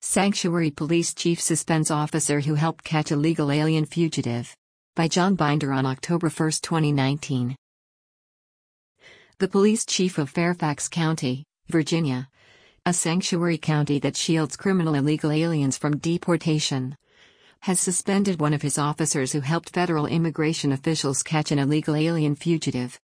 Sanctuary Police Chief suspends officer who helped catch illegal alien fugitive. By John Binder on October 1, 2019. The police chief of Fairfax County, Virginia, a sanctuary county that shields criminal illegal aliens from deportation, has suspended one of his officers who helped federal immigration officials catch an illegal alien fugitive.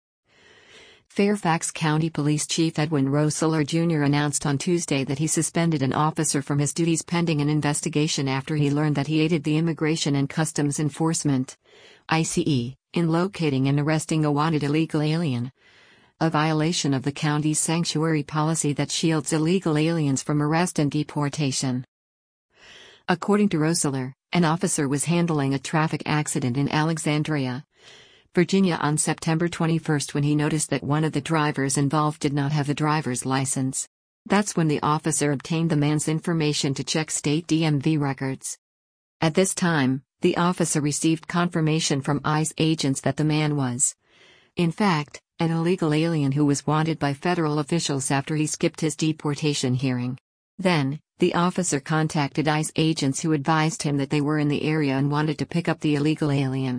Fairfax County Police Chief Edwin Roessler Jr. announced on Tuesday that he suspended an officer from his duties pending an investigation after he learned that he aided the Immigration and Customs Enforcement (ICE) in locating and arresting a wanted illegal alien, a violation of the county's sanctuary policy that shields illegal aliens from arrest and deportation. According to Roessler, an officer was handling a traffic accident in Alexandria, Virginia on September 21 when he noticed that one of the drivers involved did not have a driver's license. That's when the officer obtained the man's information to check state DMV records. At this time, the officer received confirmation from ICE agents that the man was, in fact, an illegal alien who was wanted by federal officials after he skipped his deportation hearing. Then, the officer contacted ICE agents who advised him that they were in the area and wanted to pick up the illegal alien.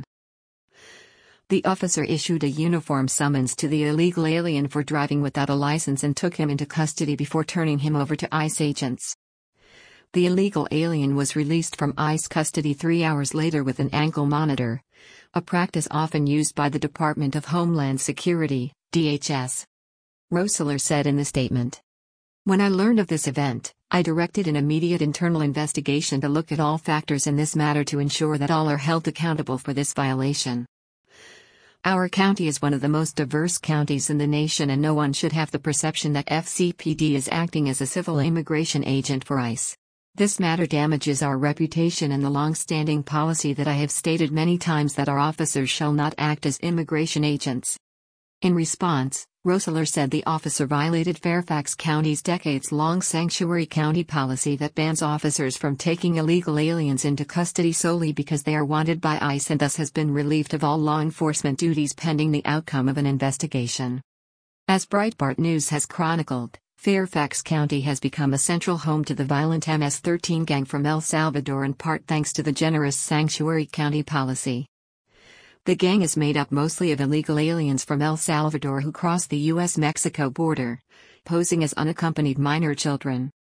The officer issued a uniform summons to the illegal alien for driving without a license and took him into custody before turning him over to ICE agents. The illegal alien was released from ICE custody 3 hours later with an ankle monitor, a practice often used by the Department of Homeland Security, DHS. Roessler said in the statement, "When I learned of this event, I directed an immediate internal investigation to look at all factors in this matter to ensure that all are held accountable for this violation. Our county is one of the most diverse counties in the nation, and no one should have the perception that FCPD is acting as a civil immigration agent for ICE. This matter damages our reputation and the long-standing policy that I have stated many times that our officers shall not act as immigration agents." In response, Roessler said the officer violated Fairfax County's decades-long sanctuary county policy that bans officers from taking illegal aliens into custody solely because they are wanted by ICE and thus has been relieved of all law enforcement duties pending the outcome of an investigation. As Breitbart News has chronicled, Fairfax County has become a central home to the violent MS-13 gang from El Salvador in part thanks to the generous sanctuary county policy. The gang is made up mostly of illegal aliens from El Salvador who cross the U.S.-Mexico border, posing as unaccompanied minor children.